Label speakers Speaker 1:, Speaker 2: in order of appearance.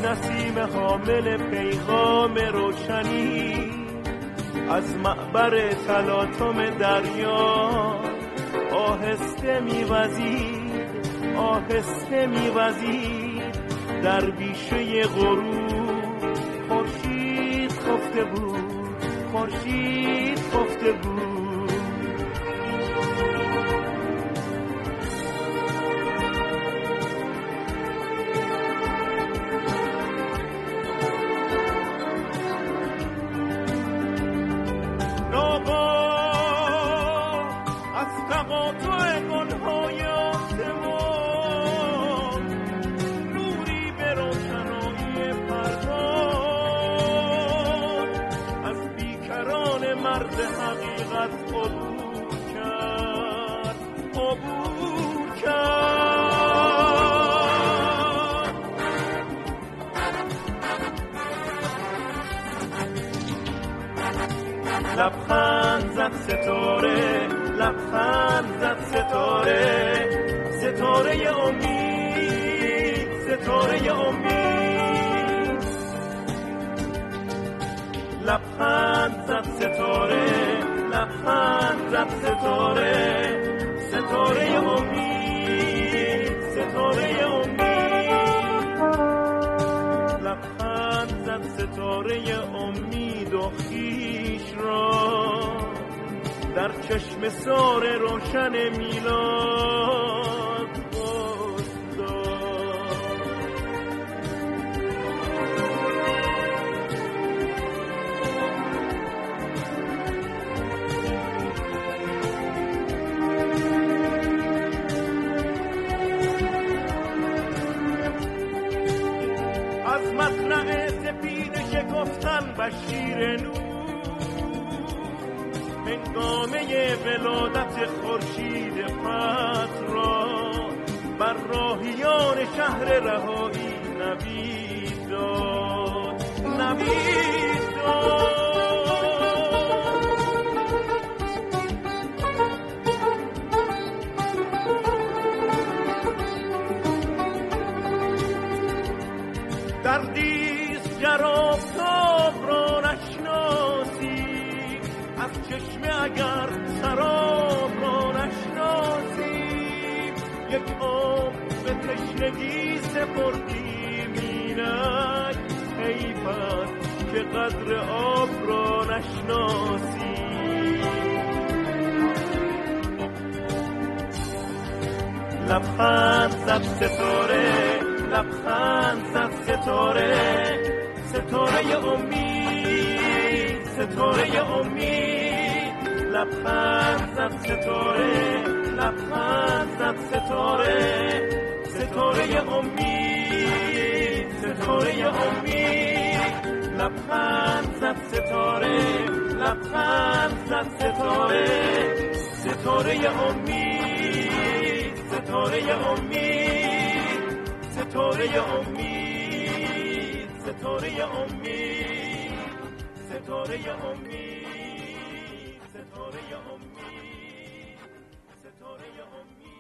Speaker 1: نسیم حامل پیغام روشنی از معبر تلاطم دریا آهسته می‌وزید، آهسته می‌وزید در بیشه غروب. خورشید خفته بود، خورشید خفته بود. مرد حقیقت عبور کرد، عبور کرد. لبخند زد ستاره، لبخند زد ستاره، ستاره امید، ستاره امید. لبخند زد ستاره، لبخند زد ستاره، ستاره امید، ستاره امید. لبخند زد ستاره امید و خویش را در چشم سار روشن میلاد از مطلع سپید شکفتن بشیر نور، هنگامه ولادت خورشید فتح را بر راهیان شهر رهایی نوید داد، نوید داد. دردیست جراب تاب را نشناسی، از چشمه اگر سراب را نشناسی. یک عمر به تشنگی سپردیم اینک، حیف است که قدر آب را نشناسی. لبخند زد ستاره، لبخند زد ستاره، ستاره امید، ستاره امید. لبخند زد ستاره، لبخند زد ستاره، ستاره امید، ستاره امید. لبخند زد ستاره، لبخند زد ستاره، ستاره امید، ستاره امید، ستاره امید، ستاره امید، ستاره امید، ستاره امید، ستاره امید.